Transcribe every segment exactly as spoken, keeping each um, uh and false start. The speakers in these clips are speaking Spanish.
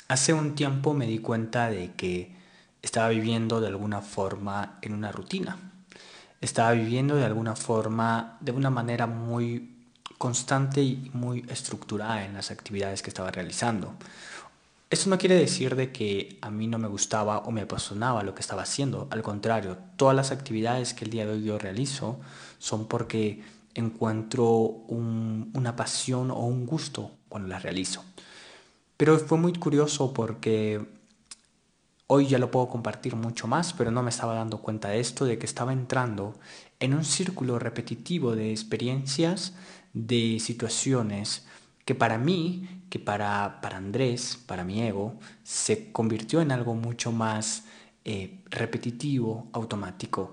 Hace un tiempo me di cuenta de que estaba viviendo de alguna forma en una rutina. Estaba viviendo de alguna forma, de una manera muy constante y muy estructurada en las actividades que estaba realizando. Eso no quiere decir de que a mí no me gustaba o me apasionaba lo que estaba haciendo. Al contrario, todas las actividades que el día de hoy yo realizo son porque encuentro un- una pasión o un gusto cuando las realizo. Pero fue muy curioso porque hoy ya lo puedo compartir mucho más, pero no me estaba dando cuenta de esto, de que estaba entrando en un círculo repetitivo de experiencias, de situaciones que para mí, que para, para Andrés, para mi ego, se convirtió en algo mucho más eh, repetitivo, automático.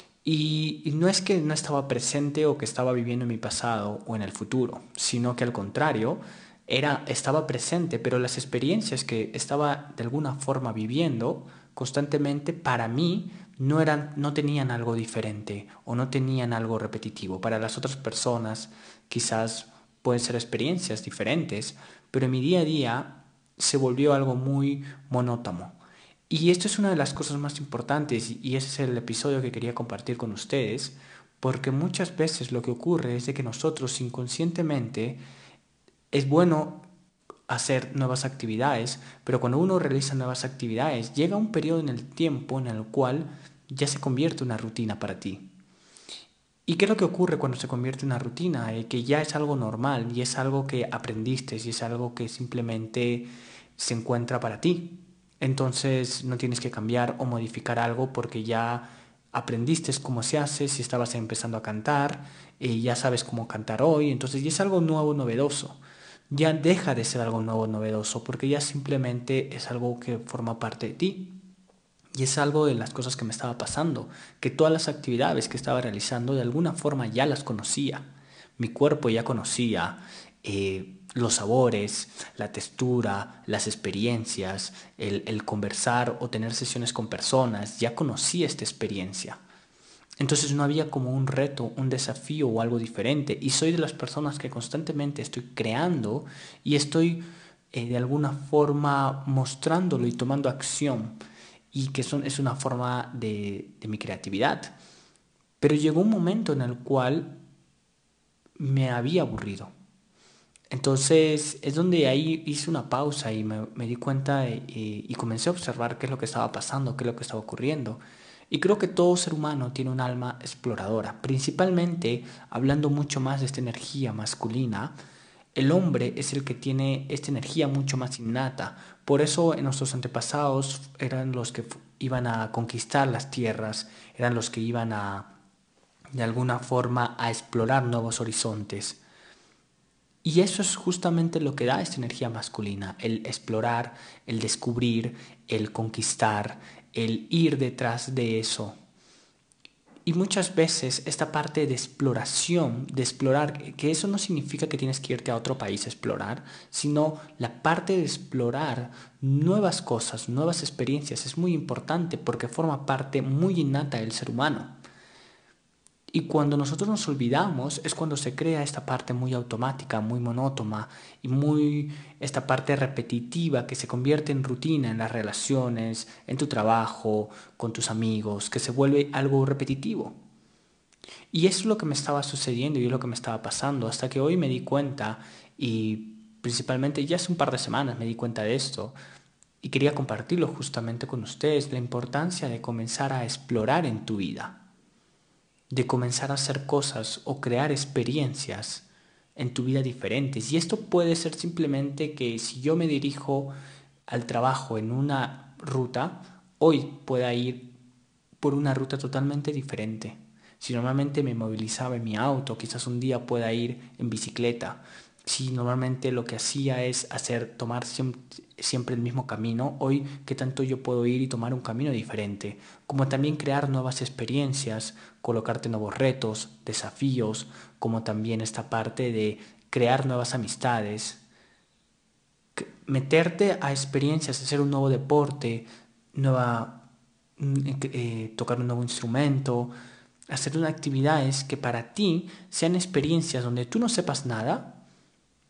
Y, y no es que no estaba presente o que estaba viviendo en mi pasado o en el futuro, sino que al contrario, era, estaba presente, pero las experiencias que estaba de alguna forma viviendo constantemente para mí no eran, no tenían algo diferente o no tenían algo repetitivo. Para las otras personas quizás pueden ser experiencias diferentes, pero en mi día a día se volvió algo muy monótono. Y esto es una de las cosas más importantes y ese es el episodio que quería compartir con ustedes, porque muchas veces lo que ocurre es de que nosotros inconscientemente es bueno hacer nuevas actividades, pero cuando uno realiza nuevas actividades llega un periodo en el tiempo en el cual ya se convierte en una rutina para ti. ¿Y qué es lo que ocurre cuando se convierte en una rutina? Eh, que ya es algo normal y es algo que aprendiste y es algo que simplemente se encuentra para ti. Entonces no tienes que cambiar o modificar algo porque ya aprendiste cómo se hace, si estabas empezando a cantar, eh, ya sabes cómo cantar hoy, entonces ya es algo nuevo, novedoso. Ya deja de ser algo nuevo, novedoso, porque ya simplemente es algo que forma parte de ti. Y es algo de las cosas que me estaba pasando, que todas las actividades que estaba realizando de alguna forma ya las conocía. Mi cuerpo ya conocía eh, los sabores, la textura, las experiencias, el, el conversar o tener sesiones con personas, ya conocía esta experiencia. Entonces no había como un reto, un desafío o algo diferente. Y soy de las personas que constantemente estoy creando y estoy eh, de alguna forma mostrándolo y tomando acción. Y que son, es una forma de, de mi creatividad. Pero llegó un momento en el cual me había aburrido. Entonces es donde ahí hice una pausa y me, me di cuenta y, y, y comencé a observar qué es lo que estaba pasando, qué es lo que estaba ocurriendo. Y creo que todo ser humano tiene un alma exploradora, principalmente hablando mucho más de esta energía masculina. El hombre es el que tiene esta energía mucho más innata. Por eso en nuestros antepasados eran los que iban a conquistar las tierras, eran los que iban a, de alguna forma, a explorar nuevos horizontes. Y eso es justamente lo que da esta energía masculina, el explorar, el descubrir, el conquistar, el ir detrás de eso. Y muchas veces esta parte de exploración, de explorar, que eso no significa que tienes que irte a otro país a explorar, sino la parte de explorar nuevas cosas, nuevas experiencias es muy importante porque forma parte muy innata del ser humano. Y cuando nosotros nos olvidamos es cuando se crea esta parte muy automática, muy monótona y muy esta parte repetitiva que se convierte en rutina en las relaciones, en tu trabajo, con tus amigos, que se vuelve algo repetitivo. Y eso es lo que me estaba sucediendo y es lo que me estaba pasando hasta que hoy me di cuenta y principalmente ya hace un par de semanas me di cuenta de esto y quería compartirlo justamente con ustedes, la importancia de comenzar a explorar en tu vida, de comenzar a hacer cosas o crear experiencias en tu vida diferentes. Y esto puede ser simplemente que si yo me dirijo al trabajo en una ruta, hoy pueda ir por una ruta totalmente diferente. Si normalmente me movilizaba en mi auto, quizás un día pueda ir en bicicleta. Si normalmente lo que hacía es hacer tomar siempre el mismo camino, hoy qué tanto yo puedo ir y tomar un camino diferente, como también crear nuevas experiencias, colocarte nuevos retos, desafíos, como también esta parte de crear nuevas amistades, meterte a experiencias, hacer un nuevo deporte, nueva, mm, eh, tocar un nuevo instrumento, hacer unas actividades que para ti sean experiencias donde tú no sepas nada,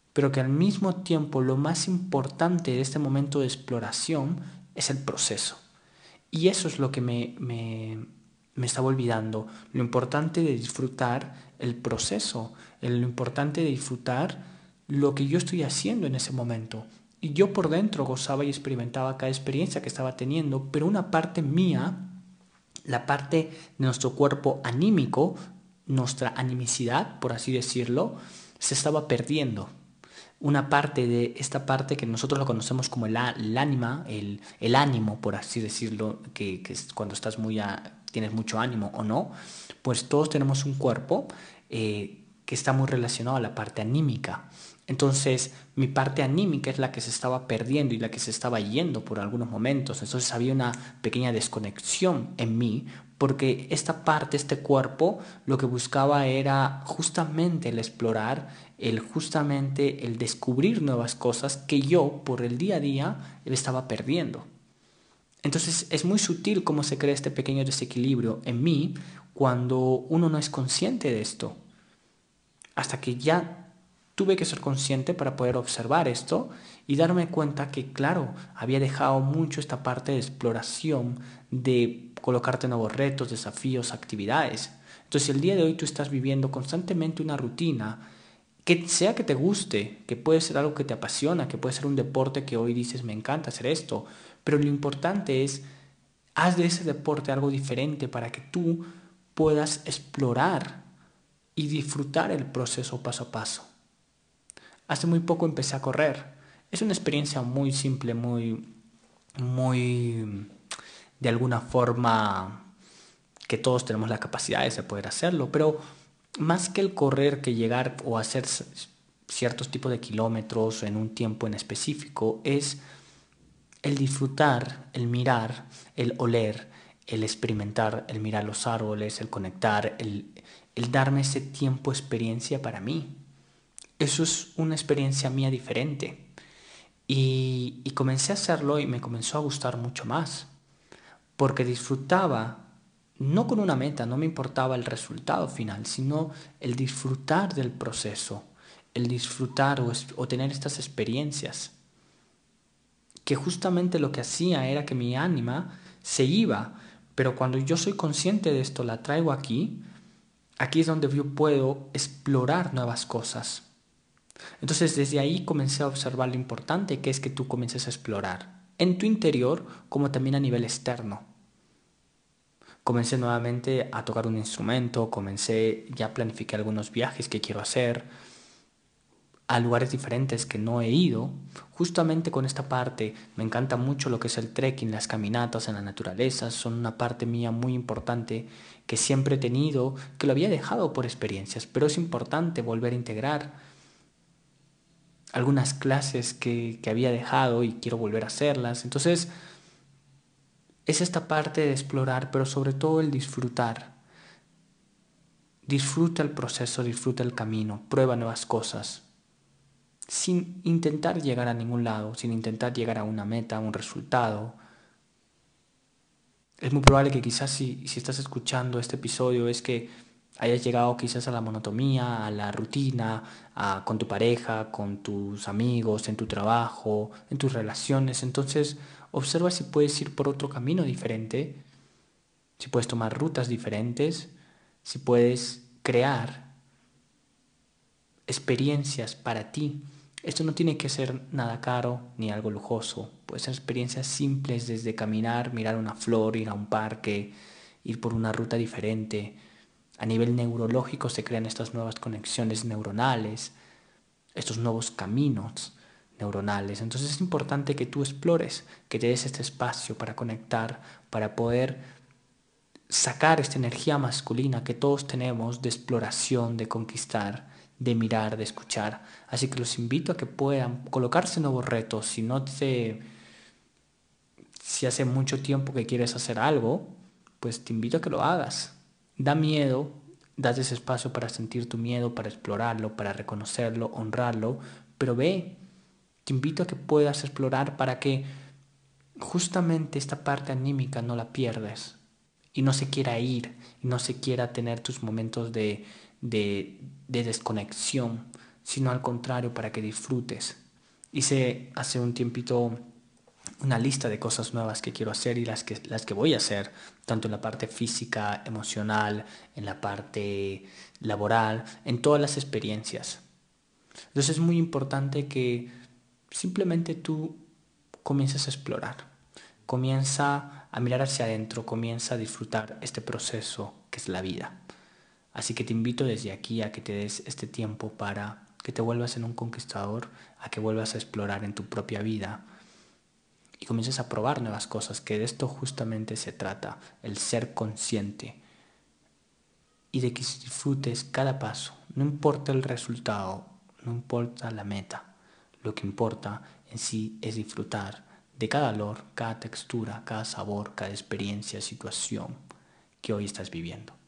pero que al mismo tiempo lo más importante de este momento de exploración es el proceso. Y eso es lo que me, me, me estaba olvidando, lo importante de disfrutar el proceso, lo importante de disfrutar lo que yo estoy haciendo en ese momento. Y yo por dentro gozaba y experimentaba cada experiencia que estaba teniendo, pero una parte mía, la parte de nuestro cuerpo anímico, nuestra animicidad, por así decirlo, se estaba perdiendo. Una parte de esta parte que nosotros lo conocemos como el, el ánima, el, el ánimo, por así decirlo, que, que es cuando estás muy a, tienes mucho ánimo o no, pues todos tenemos un cuerpo eh, que está muy relacionado a la parte anímica. Entonces, mi parte anímica es la que se estaba perdiendo y la que se estaba yendo por algunos momentos. Entonces había una pequeña desconexión en mí porque esta parte, este cuerpo, lo que buscaba era justamente el explorar, el justamente el descubrir nuevas cosas que yo por el día a día estaba perdiendo. Entonces es muy sutil cómo se crea este pequeño desequilibrio en mí cuando uno no es consciente de esto. Hasta que ya tuve que ser consciente para poder observar esto y darme cuenta que, claro, había dejado mucho esta parte de exploración, de colocarte nuevos retos, desafíos, actividades. Entonces, si el día de hoy tú estás viviendo constantemente una rutina, que sea que te guste, que puede ser algo que te apasiona, que puede ser un deporte que hoy dices, me encanta hacer esto, pero lo importante es, haz de ese deporte algo diferente para que tú puedas explorar y disfrutar el proceso paso a paso. Hace muy poco empecé a correr. Es una experiencia muy simple, muy, muy, de alguna forma, que todos tenemos la capacidad de poder hacerlo, pero más que el correr, que llegar o hacer ciertos tipos de kilómetros en un tiempo en específico, es el disfrutar, el mirar, el oler, el experimentar, el mirar los árboles, el conectar, el, el darme ese tiempo, experiencia para mí. Eso es una experiencia mía diferente. Y, y comencé a hacerlo y me comenzó a gustar mucho más, porque disfrutaba, no con una meta, no me importaba el resultado final, sino el disfrutar del proceso, el disfrutar o, o tener estas experiencias, que justamente lo que hacía era que mi ánima se iba, pero cuando yo soy consciente de esto, la traigo aquí, aquí es donde yo puedo explorar nuevas cosas. Entonces desde ahí comencé a observar lo importante que es que tú comiences a explorar, en tu interior como también a nivel externo. Comencé nuevamente a tocar un instrumento, comencé, ya planifiqué algunos viajes que quiero hacer a lugares diferentes que no he ido, justamente con esta parte. Me encanta mucho lo que es el trekking, las caminatas en la naturaleza, son una parte mía muy importante que siempre he tenido, que lo había dejado por experiencias, pero es importante volver a integrar algunas clases que, que había dejado y quiero volver a hacerlas. Entonces, es esta parte de explorar, pero sobre todo el disfrutar. Disfruta el proceso, disfruta el camino, prueba nuevas cosas, sin intentar llegar a ningún lado, sin intentar llegar a una meta, a un resultado. Es muy probable que quizás si, si estás escuchando este episodio es que hayas llegado quizás a la monotonía, a la rutina, a, con tu pareja, con tus amigos, en tu trabajo, en tus relaciones. Entonces, observa si puedes ir por otro camino diferente, si puedes tomar rutas diferentes, si puedes crear experiencias para ti. Esto no tiene que ser nada caro ni algo lujoso. Pueden ser experiencias simples desde caminar, mirar una flor, ir a un parque, ir por una ruta diferente. A nivel neurológico se crean estas nuevas conexiones neuronales, estos nuevos caminos neuronales. Entonces es importante que tú explores, que te des este espacio para conectar, para poder sacar esta energía masculina que todos tenemos de exploración, de conquistar, de mirar, de escuchar. Así que los invito a que puedan colocarse nuevos retos. Si no te, si hace mucho tiempo que quieres hacer algo, pues te invito a que lo hagas. Da miedo, das ese espacio para sentir tu miedo, para explorarlo, para reconocerlo, honrarlo, pero ve, te invito a que puedas explorar para que justamente esta parte anímica no la pierdas y no se quiera ir y no se quiera tener tus momentos de, de, de desconexión, sino al contrario, para que disfrutes. Hice hace un tiempito una lista de cosas nuevas que quiero hacer y las que, las que voy a hacer, tanto en la parte física, emocional, en la parte laboral, en todas las experiencias. Entonces es muy importante que simplemente tú comiences a explorar, comienza a mirar hacia adentro, comienza a disfrutar este proceso que es la vida. Así que te invito desde aquí a que te des este tiempo para que te vuelvas en un conquistador, a que vuelvas a explorar en tu propia vida y comiences a probar nuevas cosas, que de esto justamente se trata, el ser consciente y de que disfrutes cada paso. No importa el resultado, no importa la meta, lo que importa en sí es disfrutar de cada olor, cada textura, cada sabor, cada experiencia, situación que hoy estás viviendo.